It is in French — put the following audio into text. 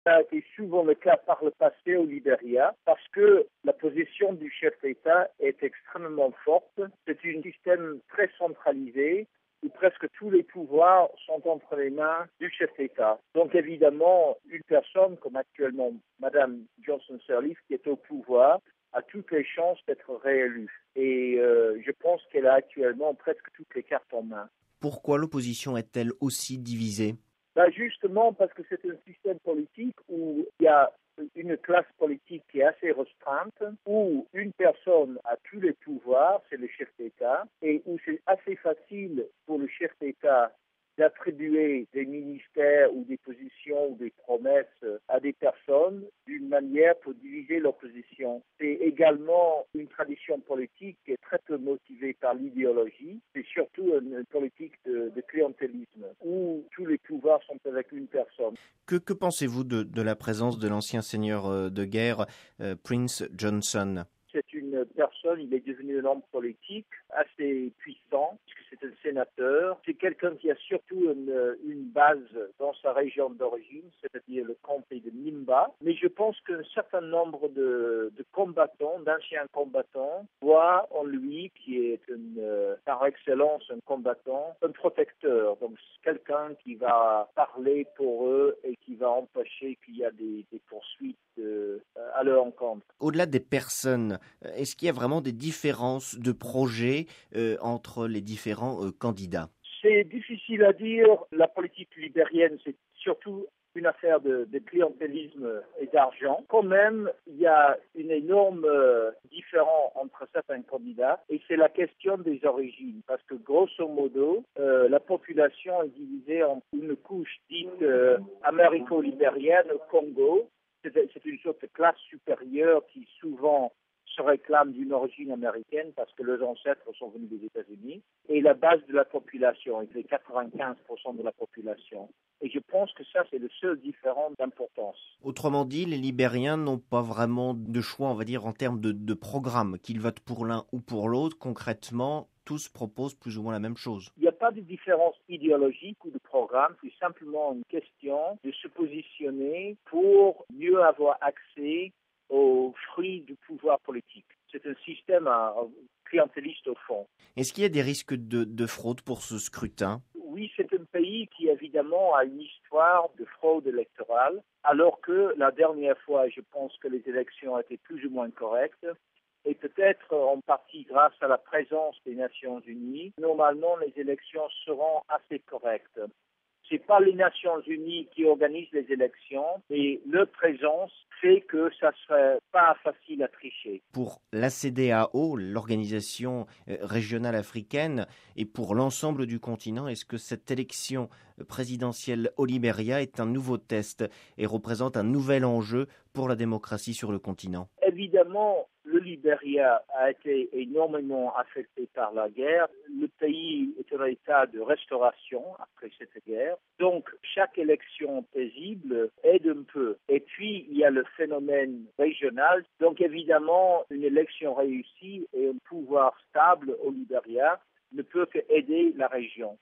Ça a été souvent le cas par le passé au Libéria parce que la position du chef d'État est extrêmement forte. C'est un système très centralisé où presque tous les pouvoirs sont entre les mains du chef d'État. Donc évidemment, une personne comme actuellement Madame Johnson Sirleaf qui est au pouvoir a toutes les chances d'être réélue. Et je pense qu'elle a actuellement presque toutes les cartes en main. Pourquoi l'opposition est-elle aussi divisée ? Justement parce que c'est un système politique où il y a une classe politique qui est assez restreinte, où une personne a tous les pouvoirs, c'est le chef d'État, et où c'est assez facile pour le chef d'État d'attribuer des ministères ou des positions ou des promesses à des personnes d'une manière pour diviser l'opposition. C'est également une tradition politique qui est très peu motivée par l'idéologie. C'est surtout une politique de clientélisme où tous les pouvoirs sont avec une personne. Que pensez-vous de la présence de l'ancien seigneur de guerre, Prince Johnson ? C'est une personne, il est devenu un homme politique assez puissant, puisque c'est un sénateur. C'est quelqu'un qui a surtout une base dans sa région d'origine, c'est-à-dire le comté de Nimba. Mais je pense qu'un certain nombre de combattants, d'anciens combattants, voient en lui, qui est par excellence un combattant, un protecteur. Donc quelqu'un qui va parler pour eux et qui va empêcher qu'il y a des poursuites à leur encontre. Au-delà des personnes, est-ce qu'il y a vraiment des différences de projets entre les différents candidats ? C'est difficile à dire. La politique libérienne, c'est surtout une affaire de clientélisme et d'argent. Quand même, il y a une énorme différence entre certains candidats et c'est la question des origines. Parce que grosso modo, la population est divisée en une couche dite américo-libérienne au Congo. C'est une sorte de classe supérieure qui souvent se réclament d'une origine américaine parce que leurs ancêtres sont venus des États-Unis. Et la base de la population, c'est 95% de la population. Et je pense que ça, c'est le seul différent d'importance. Autrement dit, les Libériens n'ont pas vraiment de choix, on va dire, en termes de programme, qu'ils votent pour l'un ou pour l'autre. Concrètement, tous proposent plus ou moins la même chose. Il n'y a pas de différence idéologique ou de programme, c'est simplement une question de se positionner pour mieux avoir accès aux fruits du pouvoir politique. C'est un système clientéliste au fond. Est-ce qu'il y a des risques de fraude pour ce scrutin ? Oui, c'est un pays qui évidemment a une histoire de fraude électorale, alors que la dernière fois, je pense que les élections étaient plus ou moins correctes. Et peut-être en partie grâce à la présence des Nations Unies, normalement les élections seront assez correctes. Ce n'est pas les Nations Unies qui organisent les élections, mais leur présence fait que ça ne serait pas facile à tricher. Pour la CEDEAO, l'organisation régionale africaine, et pour l'ensemble du continent, est-ce que cette élection présidentielle au Libéria est un nouveau test et représente un nouvel enjeu pour la démocratie sur le continent ? Évidemment, le Libéria a été énormément affecté par la guerre. Le pays est en état de restauration après cette guerre. Donc, chaque élection paisible aide un peu. Et puis, il y a le phénomène régional. Donc, évidemment, une élection réussie et un pouvoir stable au Libéria ne peut qu'aider la région.